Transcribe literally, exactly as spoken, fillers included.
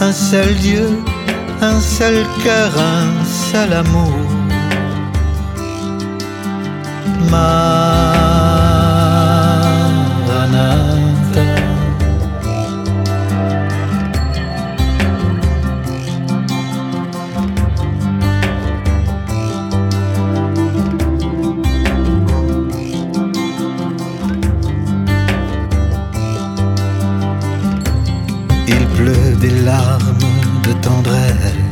un seul Dieu, un seul cœur, un seul amour. Maranatha. Il pleut des larmes de tendresse